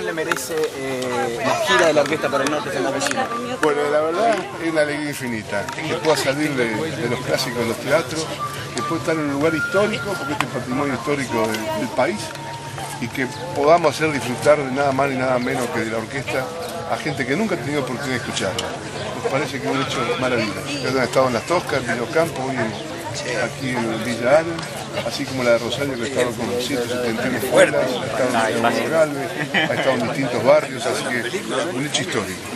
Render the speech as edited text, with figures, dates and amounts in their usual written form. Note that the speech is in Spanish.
opinión le merece la gira de la Orquesta para el Norte San Vecino? Bueno, la verdad es una alegría infinita, que pueda salir de los clásicos de los teatros, que pueda estar en un lugar histórico, porque este es patrimonio histórico del país, y que podamos hacer disfrutar de nada más ni nada menos que de la orquesta a gente que nunca ha tenido oportunidad de escucharla. Nos parece que es un hecho maravilloso. Ya han estado en Las Toscas, en Villocampo, hoy aquí en Villa Allen, así como la de Rosario, que ha estado con 171 escuelas, ha estado en Galvez, ha estado en distintos barrios, así que un hecho histórico.